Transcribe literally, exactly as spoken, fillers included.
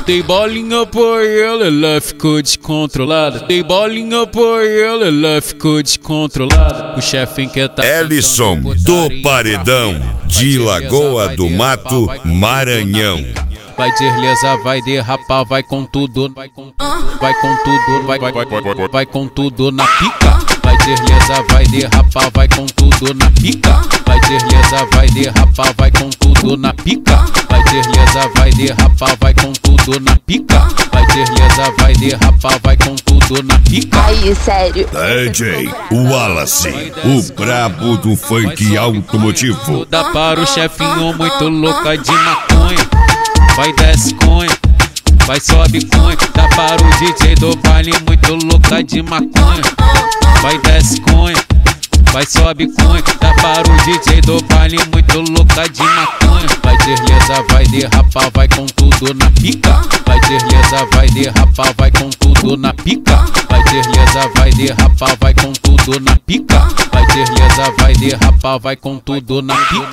Dei bolinha por ela, ela ficou descontrolada. Dei bolinha por ela, ela ficou descontrolada. O chefe inquieta. Ellison do Paredão, de Lagoa do Mato, Maranhão. Vai deslizar, vai derrapar, vai com tudo, vai com tudo, vai com tudo, vai, vai, vai, vai, vai com tudo na pica. Vai deslizar, vai derrapar, vai com tudo na pica. Vai deslizar, vai derrapar, vai com tudo na pica. Vai deslizar, vai derrapar, vai com tudo na pica. Vai deslizar, vai derrapar, vai com tudo na pica. Aí, sério. D J Wallace, o brabo do funk automotivo. Dá para o chefinho muito louca de maconha. Vai desce conha, vai sobe conha. Dá para o D J do baile muito louca de maconha. Vai desce conha, vai sobe conha. Dá para o D J do baile muito louca de maconha. Vai deslizar, vai derrapar, vai com tudo na pica. Vai deslizar, vai derrapar, vai com tudo na pica. Vai deslizar, vai derrapar, vai com tudo na pica. Vai deslizar, vai derrapar, vai com tudo na pica.